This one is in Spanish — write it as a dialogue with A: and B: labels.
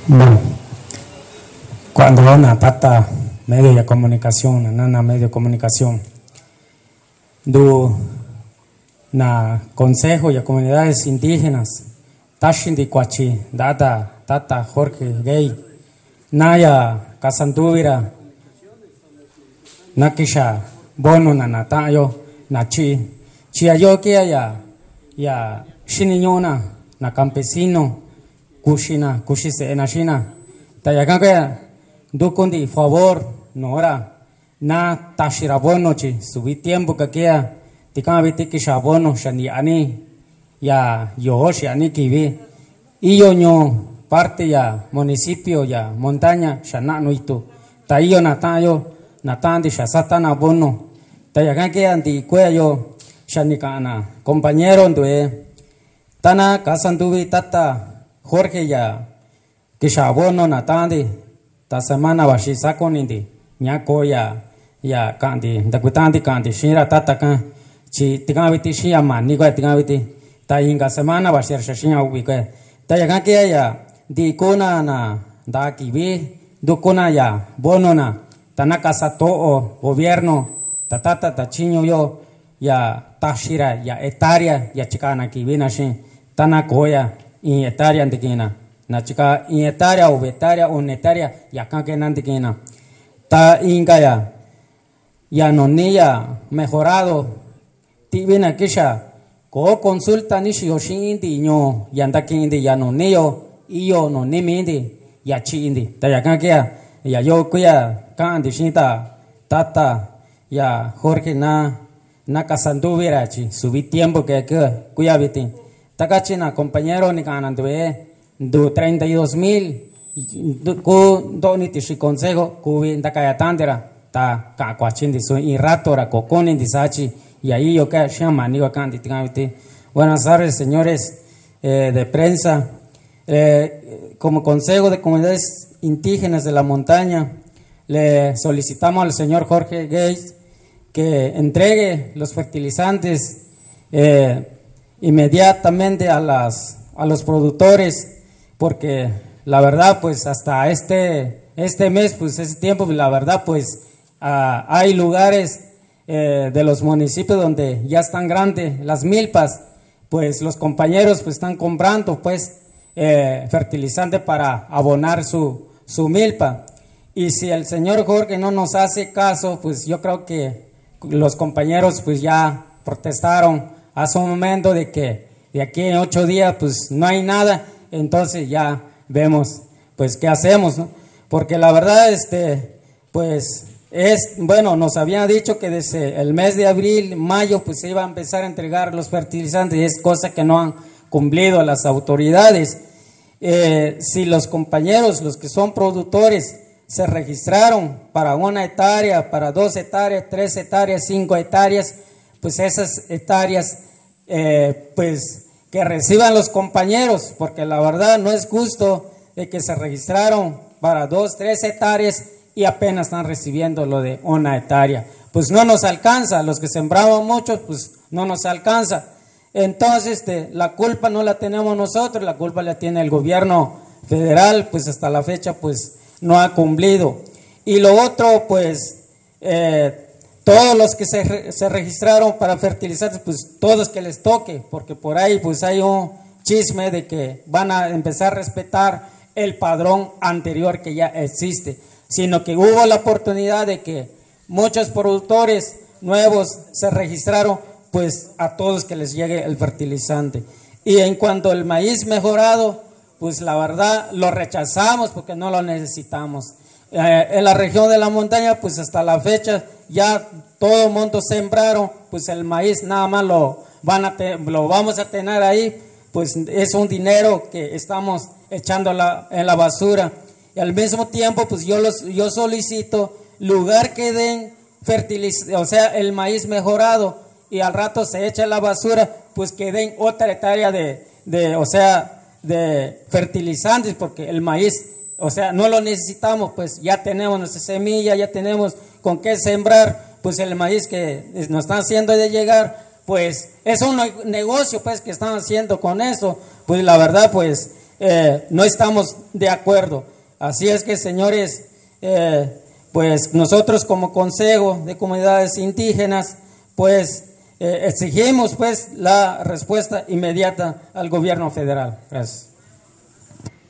A: Bueno, cuando una tata medio de comunicación, una nana medio de comunicación, na consejo y comunidades indígenas, tashin di cuachi, dada, tata, Jorge, gay, naya, casanduvira, nakisha, bono na natayo, nachi, chiayo kia ya, shiniñona, na campesino, kushina, kushise enashina, tayakaka, dukundi, favor, nora, na tashira bono chi, subi tiempo que kia, tikama biti shabono, shani ani, ya, yohoshi ani kibi, iyo ño, parte ya, municipio ya, montaña, shanano itu, tayo natayo, natandi shasatana bono, tayakaka anti cuello, shanikana, compañero ndue, tana kasandubi tata, Jorge ya kishabono natandi ta semana bashisako nindi nyako ya kandi dakutandi kandi shira tata kan chi tingaviti shia mani ko tingaviti ta inga semana bashir shashia ubike ta ya kan ya di kona na da kibi dukona ya bono na tanaka sato gobierno tata ta chinyo yo ya tashira ya etaria ya chikana kibi na shin tanakoya in etaria andikina na chica in etaria o etaria o netaria ya kan que nandikina ta inga ya no niya mejorado tibina kisha ko consulta ni shioshindi ño yandakindi ya no niyo iyo no nimindi ya chindi ta ya kan que ya yo kuya kan dishinta tata ya Jorge na kasanduvira chi subi tiempo que kuya bitin Takachina, compañero, ni ganandue, du 32,000, ku doni tishi consejo, kubi ndakayatandera, ta kakwachindi su iratora, kokoni disachi, y ahí yo que llama, nigo candidato. Buenas tardes, señores de prensa. Como consejo de comunidades indígenas de la montaña, le solicitamos al señor Jorge Gates que entregue los fertilizantes inmediatamente a los productores, porque la verdad pues hasta este mes, pues ese tiempo, la verdad pues hay lugares de los municipios donde ya están grandes las milpas, pues los compañeros pues están comprando pues fertilizante para abonar su milpa, y si el señor Jorge no nos hace caso, pues yo creo que los compañeros pues ya protestaron hace un momento de que de aquí en 8 días pues no hay nada, entonces ya vemos pues qué hacemos, ¿no? Porque la verdad pues bueno, nos habían dicho que desde el mes de abril, mayo pues se iba a empezar a entregar los fertilizantes, y es cosa que no han cumplido las autoridades. Si los compañeros, los que son productores, se registraron para 1 hectárea, para 2 hectáreas, 3 hectáreas, 5 hectáreas, pues esas hectáreas pues que reciban los compañeros, porque la verdad no es justo de que se registraron para 2, 3 hectáreas y apenas están recibiendo lo de 1 hectárea, pues no nos alcanza, los que sembramos muchos pues no nos alcanza, entonces la culpa no la tenemos nosotros, la culpa la tiene el gobierno federal, pues hasta la fecha pues no ha cumplido. Y lo otro pues todos los que se registraron para fertilizantes, pues todos que les toque, porque por ahí pues hay un chisme de que van a empezar a respetar el padrón anterior que ya existe, sino que hubo la oportunidad de que muchos productores nuevos se registraron, pues a todos que les llegue el fertilizante. Y en cuanto al maíz mejorado, pues la verdad lo rechazamos porque no lo necesitamos. En la región de la montaña, pues hasta la fecha ya todo el mundo sembraron, pues el maíz nada más lo vamos a tener ahí, pues es un dinero que estamos echando en la basura. Y al mismo tiempo, pues yo solicito lugar que den fertilizante, o sea, el maíz mejorado, y al rato se echa la basura, pues que den otra hectárea de fertilizantes, porque el maíz, o sea, no lo necesitamos, pues ya tenemos nuestra semilla, ya tenemos con qué sembrar, pues el maíz que nos están haciendo de llegar, pues es un negocio pues que están haciendo con eso, pues la verdad pues no estamos de acuerdo. Así es que, señores, pues nosotros como Consejo de Comunidades Indígenas, pues exigimos pues la respuesta inmediata al gobierno federal. Gracias.